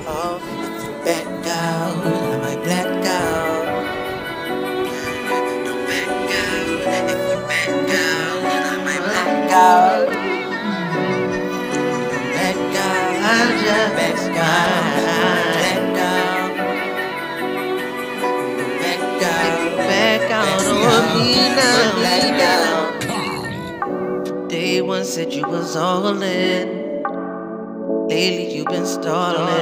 off if you back out. I might black out. Don't back out if you back out. I might black out. Don't back out. I just back out. Back out. Don't back out. Back out on me now. Black out. Day one said you was all in. Lately you've been stalling.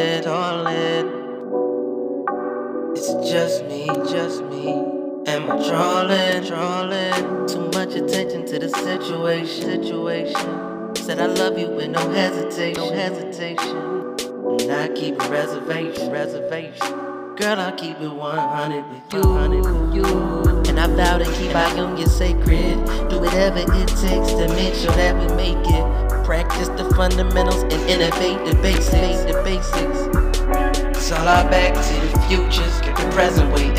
It's just me. Am I trolling? Too much attention to the situation. Said I love you with no hesitation. And I keep a reservation. Girl, I keep it 100 with you. And I vow to keep our union sacred. Do whatever it takes to make sure that we make it. Practice the fundamentals and innovate the basics. It's all our back to the futures, get the present waiting.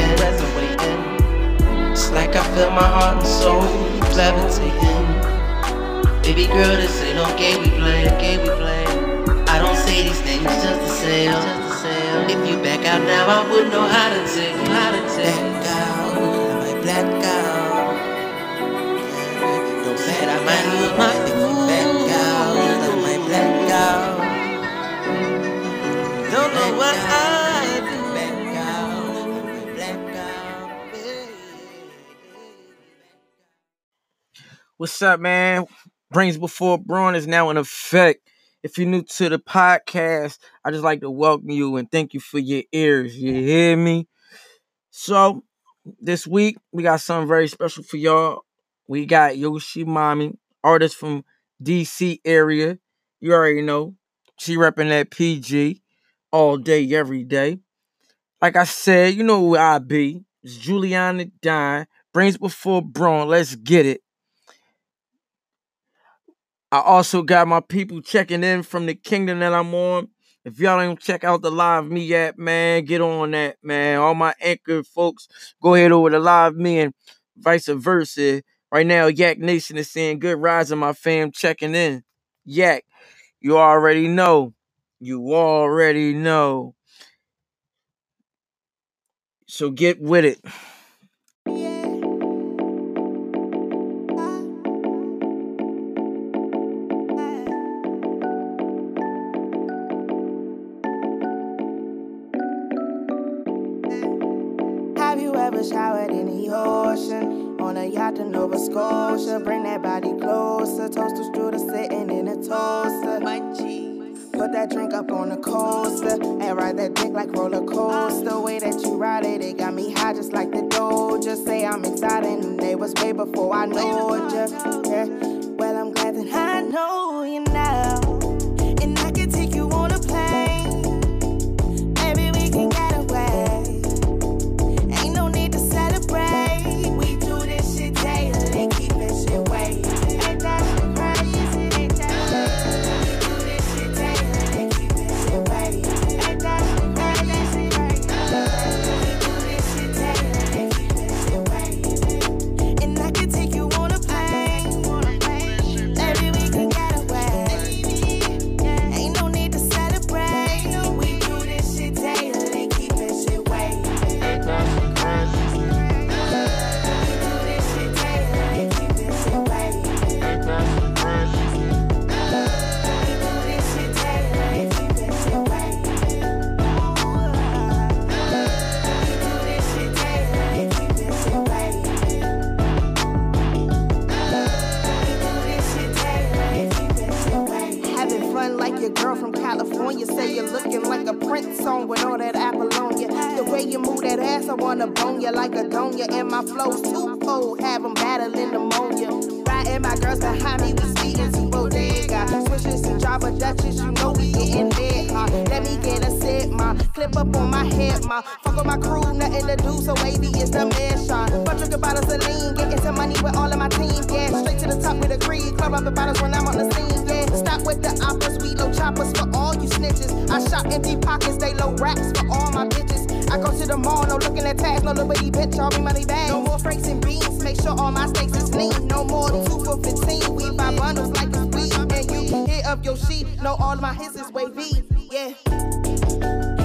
It's like I feel my heart and soul levitating. Baby girl, this ain't no game we play. I don't say these things just to say. If you back out now, I wouldn't know how to take. Back out, I might black out. Don't bet I might lose my cool. Back out, I might black out. Don't know what I do. Back out, I might black out. What's up, man? Brains Before Brawn is now in effect. If you're new to the podcast, I just like to welcome you and thank you for your ears. You hear me? So, this week, we got something very special for y'all. We got Yoshi Mami, artist from DC area. You already know. She repping that PG all day, every day. Like I said, you know who I be. It's Juliana Dine. Brains Before Brawn. Let's get it. I also got my people checking in from the kingdom that I'm on. If y'all ain't check out the Live Me app, man, get on that, man. All my anchor folks, go ahead over to Live Me and vice versa. Right now, Yak Nation is saying good rising, my fam, checking in. Yak, you already know. So get with it. Have you ever showered in the ocean? On a yacht in Nova Scotia? Bring that body closer. Toaster strudel sitting in a toaster. Put that drink up on the coaster and ride that dick like roller coaster. The way that you ride it, it got me high just like the Doja. Say I'm excited and they was way before I know ya. Yeah. Well, I'm glad that I know you now, and I can take you on a plane. Maybe we can get away. Ain't no need to celebrate. We do this shit daily, keep it shit way. Ain't that shit crazy? Ain't that shit? We do this shit daily, keep it shit way. Ain't that shit crazy? We do this shit daily, keep it shit way. And I can take you on a plane. Maybe we can get away. Ain't no need to celebrate. We do this shit daily, keep it shit way. Ain't that shit crazy? We do this shit daily, keep it shit way. Ain't that shit crazy? We do this shit daily, keep it shit way. We do this shit daily, keep it shit way. Having fun like your girl from California. Say you're looking like a Prince song with all that Apollonia. The way you move that ass, I wanna bone you like a donya. And my flow's too cold, have them battling pneumonia. Riding my girls behind me, we speeding to bodega. Switches and Java Dutchess, you know we getting lit, huh? Let me get a sip, ma. Clip up on my head, ma. Fuck with my crew, nothing to do, so baby, it's the mission. But drinking bottles of lean, getting some money with all of my team, yeah. Straight to the top with a creed, club up the bottles when I'm on the scene, yeah. Stop with the oppas, we low choppers for all you snitches. I shop empty pockets, they low racks for all my bitches. I go to the mall, no looking at tags, no little bitty bitch, all me money bags. No more franks and beans, make sure all my steaks is lean. No more 2 for 15, we buy bundles like it's weed. And you hit up your sheet, know all of my hits is wavy, yeah.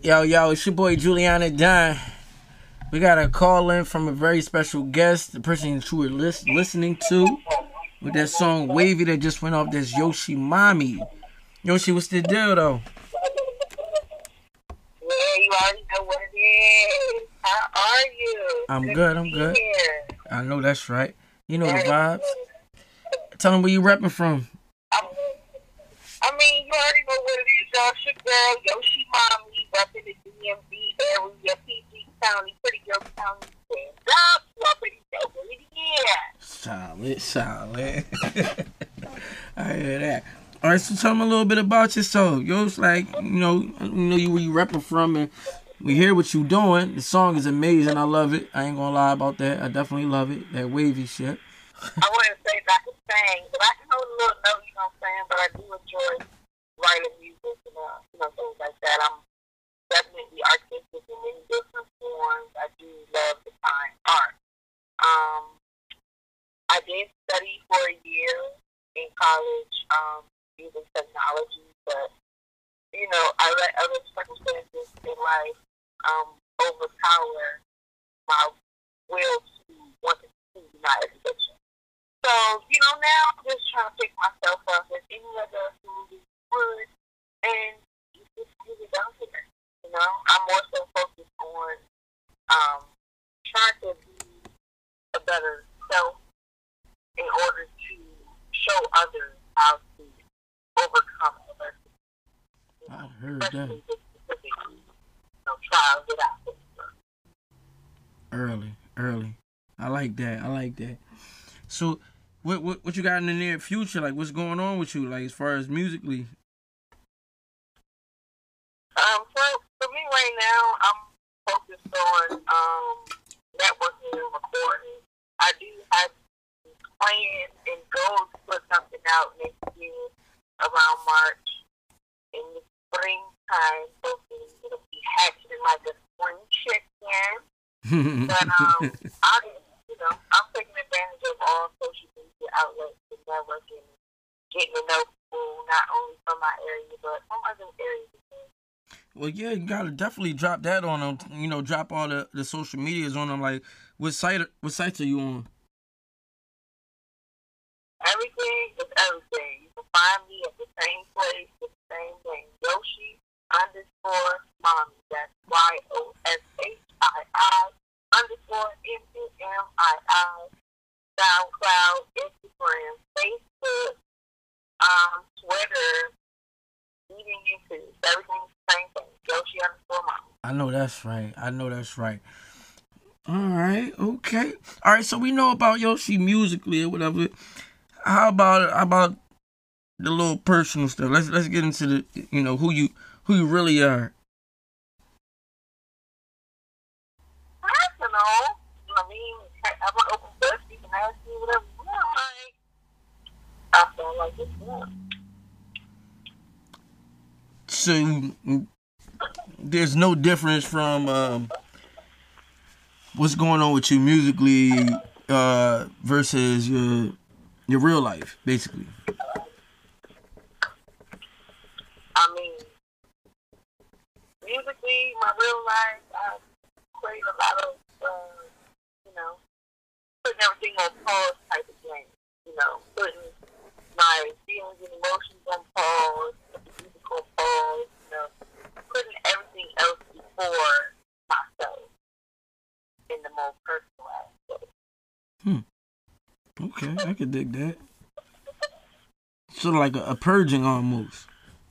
Yo, it's your boy Juliana Dunn. We got a call in from a very special guest, the person that you were listening to with that song Wavy that just went off. That's Yoshi Mommy. Yoshi, what's the deal though? Yeah, you already know what it is. How are you? I'm good. I know that's right. You know the vibes. Tell them where you repping from. I mean, you already know what it is, y'all. It's your girl, Yoshi Mommy, repping the DMV area, PG County, Pretty Girl County. Solid. I hear that. All right, so tell me a little bit about yourself. Yo, it's like, you know where you repping from, and we hear what you doing. The song is amazing. I love it. I ain't gonna lie about that. I definitely love it. That wavy shit. I wouldn't say that I can sing, but I can hold a little note, you know what I'm saying? But I do enjoy writing music and things like that. I'm definitely artistic in many different forms. I do love the fine art. I did study for a year in college, using technology, but I let other circumstances in life overpower my will to want to pursue my education. So, now I'm just trying to pick myself up as any other human would, and just get it down here. I'm more so focused on trying to be a better self in order to show others how to overcome adversity. I heard that. Trials without Early. I like that. So, what you got in the near future? Like, what's going on with you? Like, as far as musically? For me right now, I'm focused on networking and recording. I do have plans and goals to put something out next year around March. In the springtime, hopefully it'll be hatching like a spring chicken. But I'm taking advantage of all social media outlets and networking, getting to know people not only from my area but from other areas. Well, yeah, you gotta definitely drop that on them. Drop all the social medias on them. Like, what sites are you on? Everything is everything. You can find me at the same place with the same name, Yoshi_Mommy. That's YOSHII_MMII. SoundCloud, Instagram, Facebook, Twitter, even YouTube. Everything's the same thing. Yoshi_Mommy. I know that's right. All right, okay. All right, so we know about Yoshi musically or whatever. How about the little personal stuff? Let's get into the who you really are. Personal. I mean, I'm an open book. You can ask me whatever you want. I feel like it's fun. So there's no difference from what's going on with you musically versus your real life, basically. I mean, musically, my real life, I played a lot of, putting everything on pause type of game. Putting my feelings and emotions on pause, putting the music on pause, putting everything else before myself in the more personal aspect. Okay, I could dig that. Sort of like a purging almost.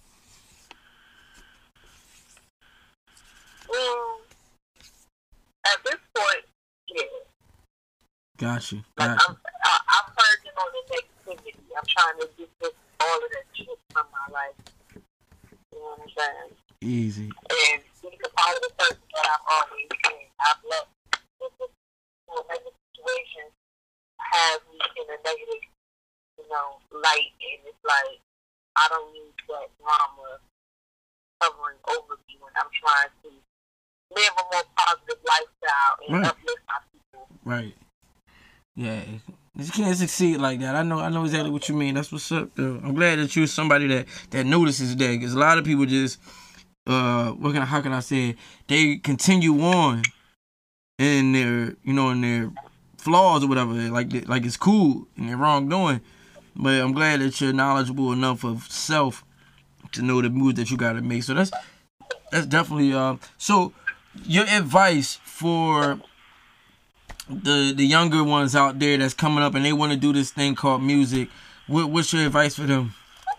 At this point, yeah. Got you. I'm purging on the negativity. I'm trying to get all of that shit from my life. You know what I'm saying? Easy. And be the positive person that I've always been. I've let negative situations have me in a negative, light, and it's like I don't need that drama covering over me when I'm trying to live a more positive lifestyle and uplift my people. Right. Yeah. You can't succeed like that. I know exactly what you mean. That's what's up, though. I'm glad that you're somebody that notices that, because a lot of people just how can I say it? They continue on in their, in their flaws or whatever, like it's cool and their wrongdoing. But I'm glad that you're knowledgeable enough of self to know the moves that you gotta make. So that's definitely so your advice for the younger ones out there that's coming up and they want to do this thing called music. What's your advice for them?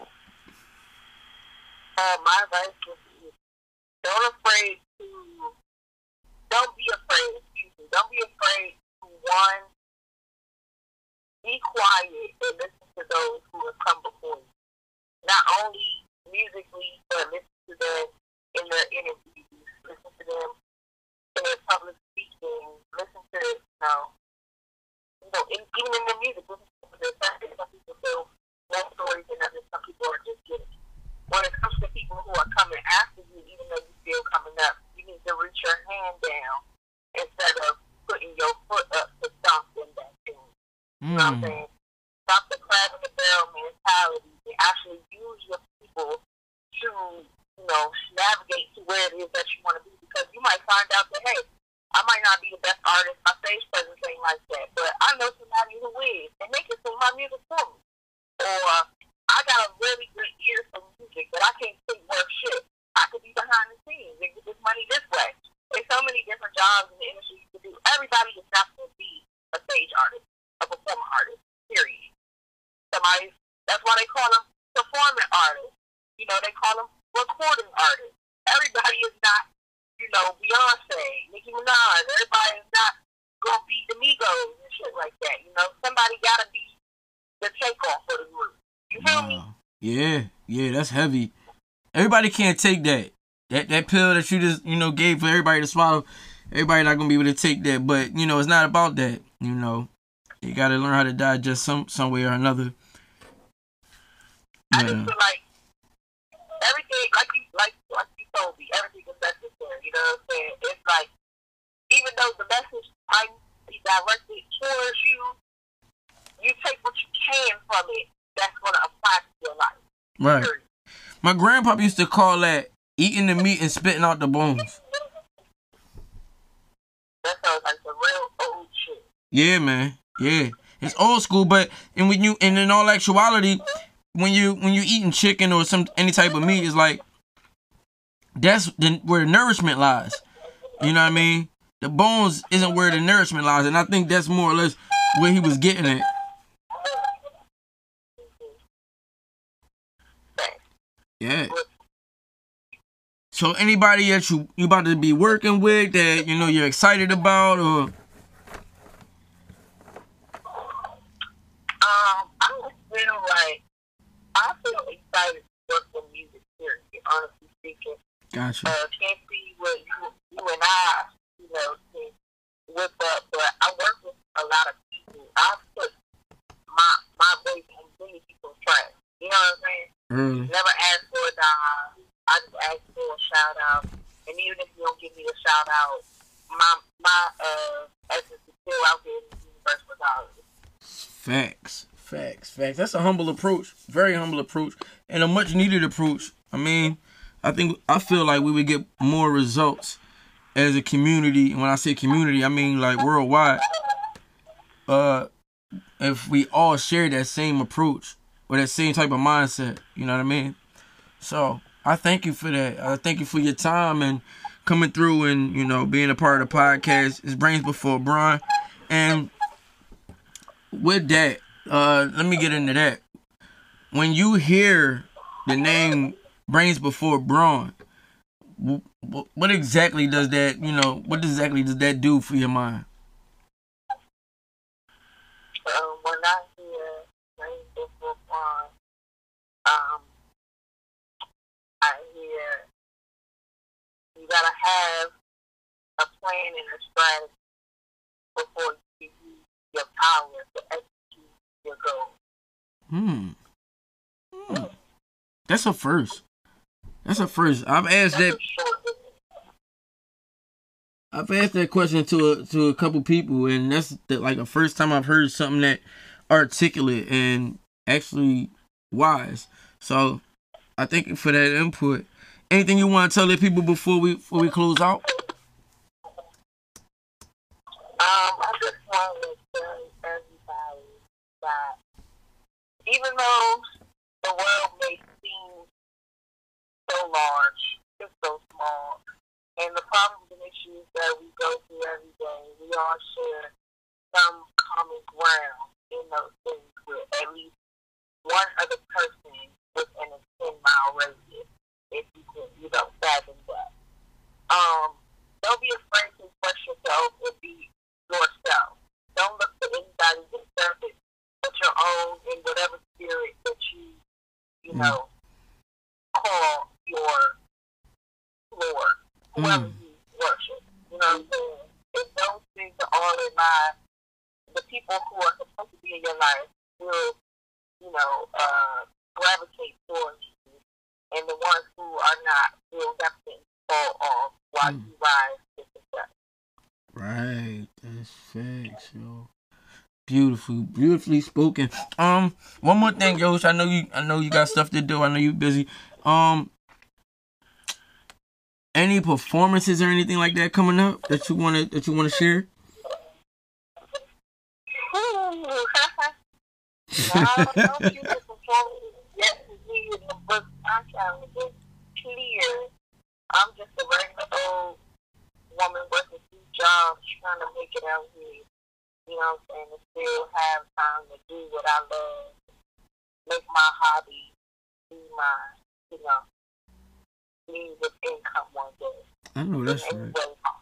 My advice would be don't be afraid. Don't be afraid to be quiet and listen to those who have come before you. Not only musically, but listen to them in their interviews, listen to them in their public speaking, listen to even in their music, listen to their stories. Some people tell more stories than others. Some people are just getting. When it comes to people who are coming after you, even though you're still coming up, you need to reach your hand down instead of putting your foot up to stomp in that thing. You know what I'm saying? Stop the crab in the barrel mentality and actually use your people to, navigate to where it is that you want to be. Because you might find out that, hey, I might not be the best artist, my stage presence ain't like that, but I know somebody who is, and they can sing my music for me. Or I got a really good ear for music, but I can't sing worth shit. I could be behind the scenes and get this money this way. There's so many different jobs in the industry you can do. Everybody is not going to be a stage artist, a performer artist, period. That's why they call them performing artists. They call them recording artists. Everybody is not, Beyonce, Nicki Minaj. Everybody is not going to be the Migos and shit like that. Somebody got to be the takeoff for the group. You feel me? Yeah, that's heavy. Everybody can't take that. That pill that you just, gave for everybody to swallow. Everybody not going to be able to take that. But, it's not about that. You got to learn how to digest some way or another. I just feel like everything, like you told me, everything is necessary. You know what I'm saying? It's like, even though the message might be directed towards you, you take what you can from it that's going to apply to your life. Right. Period. My grandpa used to call that eating the meat and spitting out the bones. That sounds like the real old shit. Yeah, man. Yeah. It's old school, but and in all actuality, when you eating chicken or any type of meat, it's like that's where nourishment lies. You know what I mean? The bones isn't where the nourishment lies, and I think that's more or less where he was getting at. Yeah. So anybody that you about to be working with that you're excited about, or I feel excited to work with music, period, honestly speaking. Gotcha. Can't see what you and I, can whip up, but I work with a lot of people. I put my voice on many people's tracks. You know what I'm saying? Never ask for a dime. I just ask for a shout out. And even if you don't give me a shout out, my essence is still out there in the universe regardless. Facts. That's a humble approach. Very humble approach. And a much needed approach. I mean, I feel like we would get more results as a community. And when I say community, I mean like worldwide. If we all share that same approach or that same type of mindset. You know what I mean? So I thank you for that. I thank you for your time and coming through and, being a part of the podcast. It's Brains Before Brawn. And with that, let me get into that. When you hear the name Brains Before Brawn, what exactly does that, do for your mind? When I hear Brains Before Brawn, I hear you gotta have a plan and a strategy before you use your power to execute your goal. That's a first. I've asked that question to a couple people, and that's the first time I've heard something that articulate and actually wise. So I thank you for that input. Anything you want to tell the people before we close out? I just want to tell everybody that even though the world may seem so large, it's so small, and the problems and issues that we go through every day, we all share some common ground in those things with at least one other person within a 10-mile radius, if you can, fathom that. Don't be afraid to express yourself and be yourself. Don't look for anybody's service but your own in whatever spirit that you know, call your Lord, whoever you worship. You know what I'm saying? If those things are all in line, the people who are supposed to be in your life will, gravitate towards you, and the ones who are not will definitely fall off while you rise to success. Right, that's facts, yo. Beautifully spoken. One more thing, Yosh. I know you got stuff to do. I know you busy. Any performances or anything like that coming up that you wanna share? No future performances yet to be in the book. I'm trying to get clear. I'm just a regular old woman working 2 jobs, trying to make it out here. You know what I'm saying? To still have time to do what I love, make my hobby be my, means of income one day. I know that's right.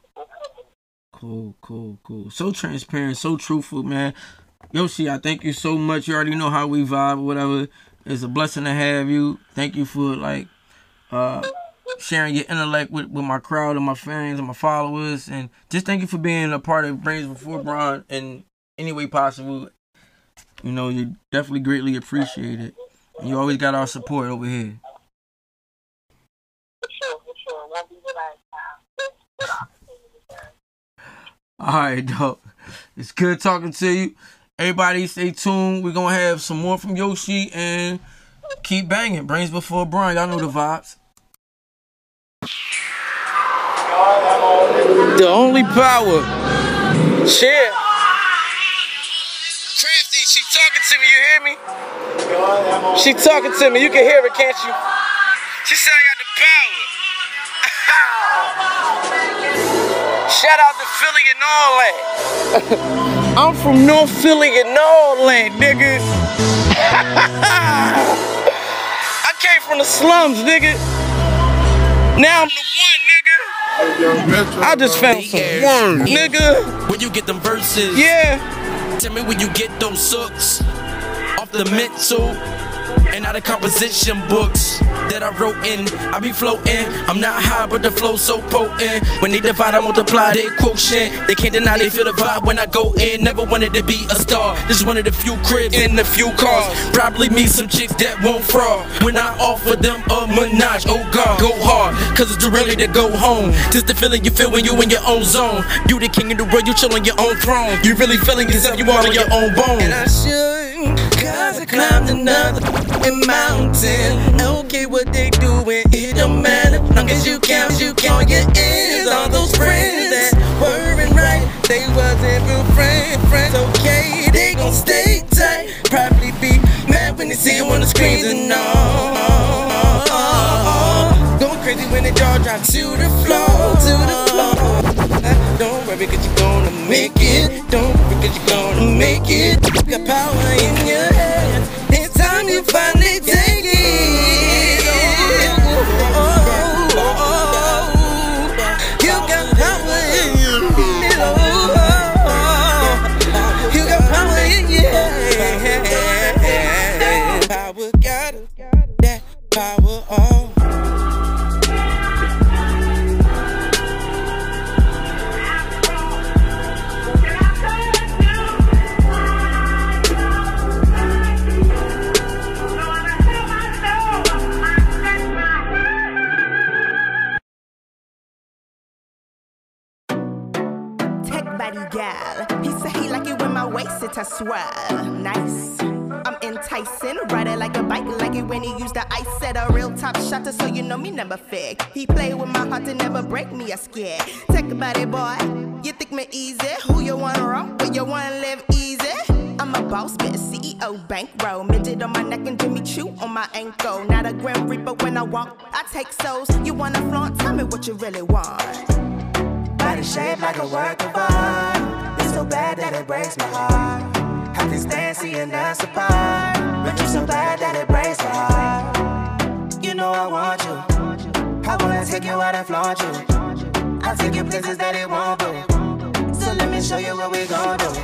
Cool. So transparent, so truthful, man. Yoshi, I thank you so much. You already know how we vibe or whatever. It's a blessing to have you. Thank you for sharing your intellect with my crowd and my fans and my followers, and just thank you for being a part of Brains Before Braun in any way possible. You definitely greatly appreciate it. And you always got our support over here. For sure. Won't be the last time. All right, dog. It's good talking to you. Everybody stay tuned. We're going to have some more from Yoshi and keep banging. Brains Before Braun. Y'all know the vibes. The only power. Share. Crafty, she talking to me. You hear me? She talking to me. You can hear it, can't you? She said I got the power. Shout out to Philly and all that. I'm from North Philly and all that, nigga. I came from the slums, nigga. Now I'm the one, nigga. I just found some words, nigga. When you get them verses, yeah. Tell me when you get those sucks off the mental and out of composition books that I wrote in. I be floating. I'm not high, but the flow so potent. When they divide, I multiply their quotient. They can't deny they feel the vibe when I go in. Never wanted to be a star. Just one of the few cribs in the few cars. Probably meet some chicks that won't fraud. When I offer them a menage, oh God, go hard, cause it's really to go home. Just the feeling you feel when you in your own zone. You the king of the world, you chill on your own throne. You really feeling yourself, you all on your own bone. And I should, cause I climbed another mountain. Okay, what they doing, it don't matter. Long as you count on your ends. All those friends that weren't right, they wasn't real friends. Okay, they gon' stay tight. Probably be mad when they see you on the screens and all. Going crazy when the jaw drop to the floor. Don't worry, cause you're gonna make it. Don't worry, cause you're gonna make it. You got power in your hands. It's time you finally take it. You got power in your hands. You got power in your hands. Power got that power on. Gal. He said he like it when my waist it a swell. Nice. I'm enticing, ride it like a bike, like it when he used the ice. Said a real top shotter, so you know me never fake. He play with my heart to never break me, I scared. Take about it, boy. You think me easy? Who you wanna rock? But you wanna live easy? I'm a boss, bitch, CEO, bankroll. Midget on my neck and Jimmy Choo on my ankle. Not a Grim Reaper when I walk, I take souls. You wanna flaunt? Tell me what you really want. Body shaped like a work of art. It's so bad that it breaks my heart. I can stand seeing us apart, but you're so bad that it breaks my heart. You know I want you. I wanna take you out and flaunt you. I'll take you places that it won't go. So let me show you what we gon' do.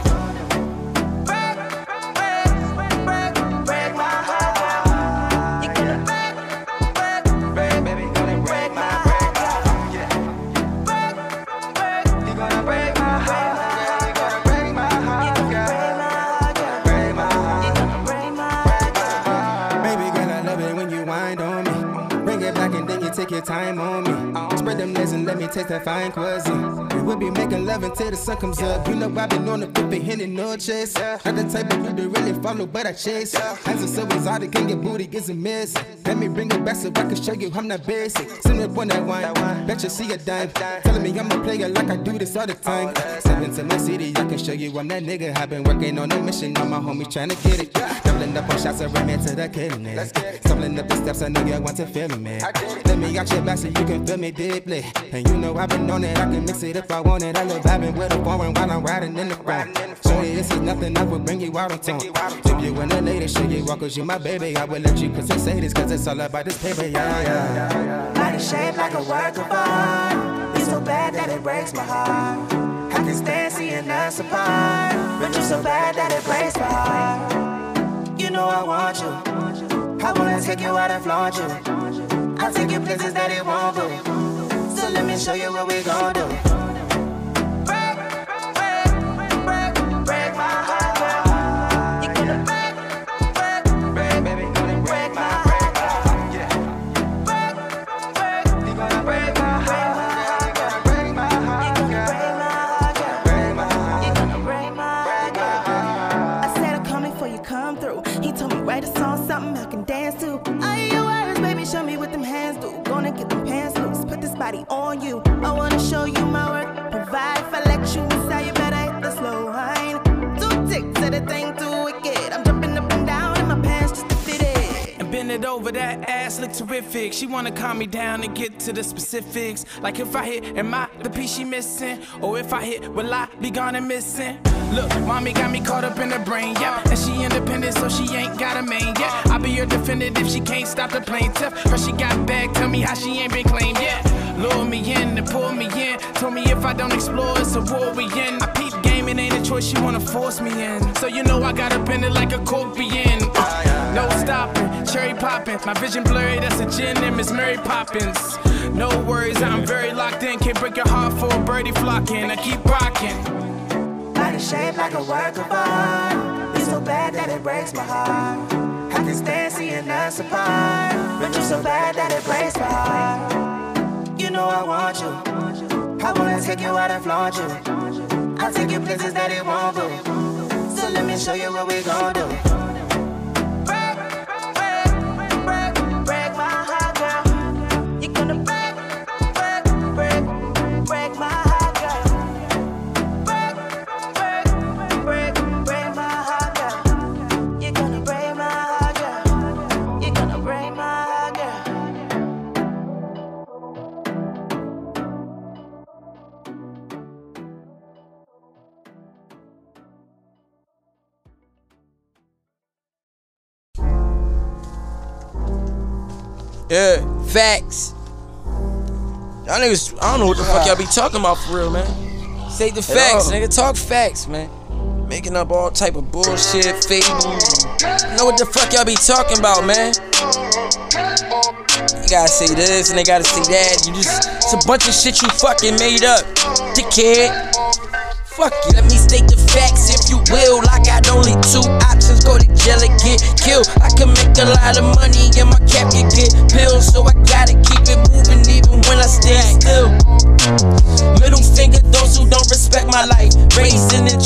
Take your time on me. Spread them legs and let me taste that fine cuisine. We will be making love until the sun comes up. You know I've been on the flip and hitting no chase. Not the type of you to really follow, but I chase. Hands are so exotic, and your booty gets a miss. Let me bring it back so I can show you I'm not basic. Send up on that wine, bet you see a dime. Telling me I'm a player like I do this all the time. Step into my city, I can show you I'm that nigga. I've been working on a mission, all my homies trying to get it. Doubling up on shots, I ran into the killing it. Stumbling up the steps, I know you want to feel me. Let me out your back so you can feel me deeply. And you know I've been on it, I can mix it if I want it. I love vibing with a foreign while I'm riding in the ground. Show you this is nothing, I will bring you out on tone. If you want a lady, show you walk, cause you my baby. I will let you say this, cause it's all about this paper, yeah. Body shaped like a work of art. It's so bad that it breaks my heart. I can stand seeing us apart, but you're so bad that it breaks my heart. You know I want you. I wanna take you out and flaunt you. I'll take you places that it won't go. So let me show you what we gon' do. Break my heart, girl. You gonna break, baby, gonna break my heart, girl. Yeah. You gonna break my heart, you gonna break my heart, you gonna break my heart, you gonna break my heart, girl. I said I'm coming for you, come through. He told me write a song, something I can dance to. Baby, show me what them hands do. Gonna get them pants loose, put this body on you. I wanna show you my work, provide if I let you inside. You better hit the slow line. 2 ticks of the thing too wicked. I'm jumping up and down in my pants just to fit it. And bend it over, that ass look terrific. She wanna calm me down and get to the specifics. Like if I hit, am I the piece she missing? Or if I hit, will I be gone and missing? Look, mommy got me caught up in the brain, yeah. And she independent, so she ain't got a main, yeah. I'll be your defendant if she can't stop the plaintiff. Her she got back, tell me how she ain't been claimed yet. Lure me in and pull me in. Told me if I don't explore, it's a war we in. I peep game, it ain't a choice, she wanna force me in. So you know I gotta bend it like a cork being. No stopping, cherry popping. My vision blurry, that's a gin and Miss Mary Poppins. No worries, I'm very locked in. Can't break your heart for a birdie flocking. I keep rocking. Body shaped like a work of art. It's so bad that it breaks my heart. I can stand seeing us apart, but you're so bad that it breaks my heart. You know I want you. I wanna take you out and flaunt you. I'll take you places that it won't go. So let me show you what we gon' do. Break my heart, girl. You're gonna break my heart, girl. Break my heart, girl. You're gonna break my heart, girl. You're gonna break my heart, girl. Yeah, facts. Y'all niggas, I don't know what the fuck y'all be talking about for real, man. Say the facts, nigga. Talk facts, man. Making up all type of bullshit, fables. Know what the fuck y'all be talking about, man. You gotta say this and they gotta say that. You just, it's a bunch of shit you fucking made up, dickhead. Fuck you. Let me state the facts if you will. I got only 2 options, go to jail or get killed. I can make a lot of money and my cap can get pills, so I gotta keep it moving even when I stand still. Middle finger those who don't respect my life. Raised in the trap,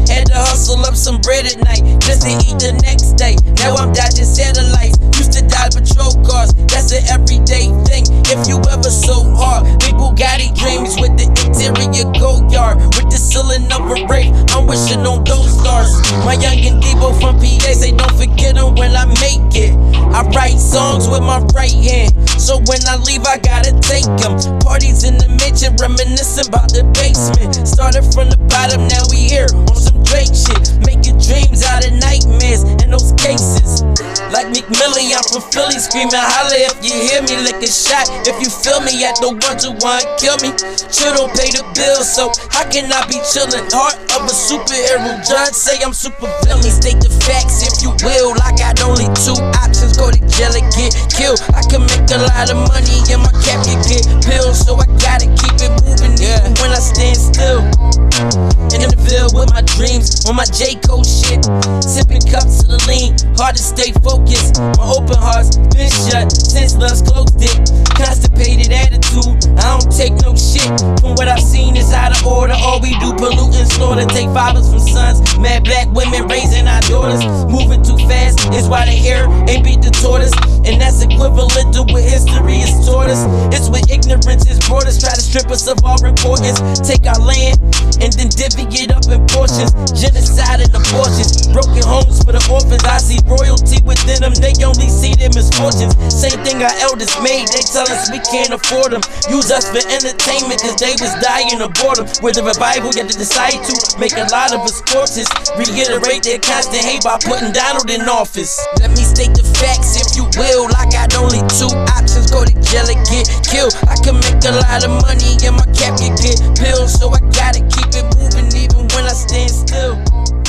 Had to hustle up some bread at night just to eat the next day. Now I'm dodging satellites. Used to dodge patrol cars. That's an everyday thing. If you ever so hard, big Bugatti dreams with the interior Goyard, with the ceiling of a rave. I'm wishing on those stars. My youngin' Debo from PA say don't forget them when I make it. I write songs with my right hand, so when I leave I gotta take them. Parties in the mansion, reminiscing about the basement. Started from the bottom, now we here on some Drake shit, making dreams out of nightmares in those cases. Like McMillan, I'm from Philly, screaming holla if you hear me, lick a shot if you feel me at the 121 kill me. Chill don't pay the bills, so how can I be chillin'? Heart of a superhero, judge say I'm super villain. State the facts if you will, I got only two options, go to jail or get killed. I can make a lot of money and my cap can get pills, so I gotta keep it moving even when I stand still. In the field with my dreams, on my J. Cole shit, sipping cups of the lean, hard to stay focused. My open heart's been shut since love's closed it. Constipated attitude, I don't take no shit. From what I've seen is out of order. All we do pollute and slaughter, take fathers from sons. Mad black women raising our daughters. Moving too fast is why the hair ain't beat the tortoise, and that's equivalent to what history is taught us. It's what ignorance is brought us. Try to strip us of our importance, take our land and then divvy it up in portions. Genocide and abortions, broken homes for the orphans. I see royalty within them, they only see their misfortunes. Same thing our elders made, they tell us we can't afford them. Use us for entertainment cause they was dying of boredom. With the revival yet to decide to make a lot of us corpses. Reiterate their constant hate by putting Donald in office. Let me state the facts if you will, I got only two options, go to jail or get killed. I can make a lot of money and my cap can get pills, so I gotta keep it moving even when I stand still.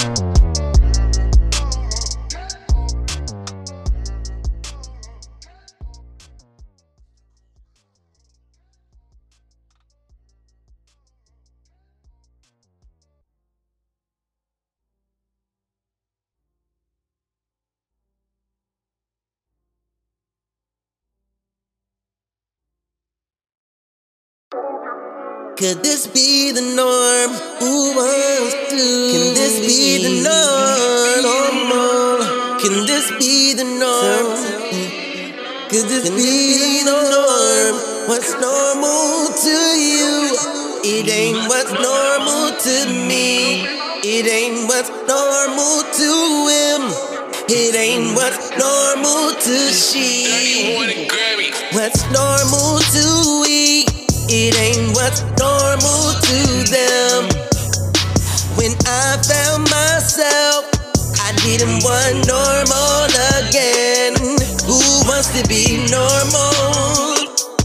Could this be the norm? Who wants to? Can this be the norm? No. Can this be the norm? Could this be the norm? What's normal to you? It ain't what's normal to me. It ain't what's normal to him. It ain't what's normal to she. What's normal to we? It ain't what's normal to them. When I found myself, I didn't want normal again. Who wants to be normal?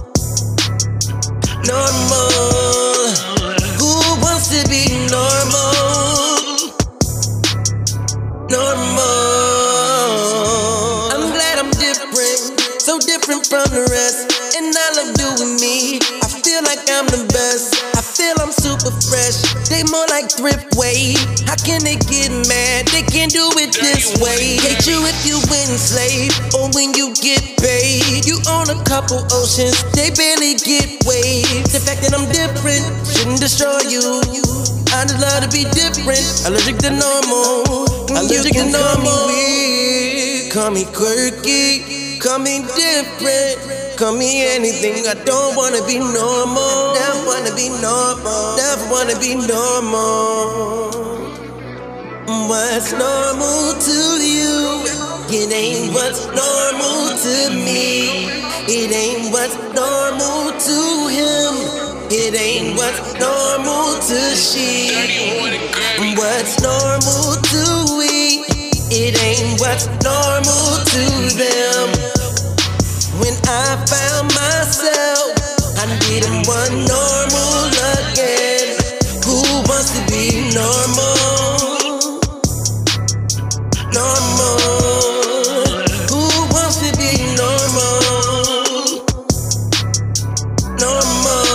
Normal. Who wants to be normal? Normal. I'm glad I'm different, so different from the rest. And I love doing me. I feel like I'm the best. I feel I'm super fresh. They more like Thriftway. How can they get mad? They can't do it this way. Hate you if you enslaved or when you get paid. You own a couple oceans, they barely get waves. The fact that I'm different shouldn't destroy you. I just love to be different. Allergic to normal. Allergic to normal. Call me quirky, call me different. Call me anything, I don't wanna be normal. Never wanna be normal. Never wanna be normal. What's normal to you? It ain't what's normal to me. It ain't what's normal to him. It ain't what's normal to she. What's normal to we? It ain't what's normal to them. When I found myself, I didn't want normal again. Who wants to be normal? Normal. Who wants to be normal? Normal.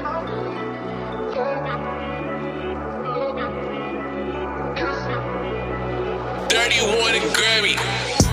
Dirty One and Grammy.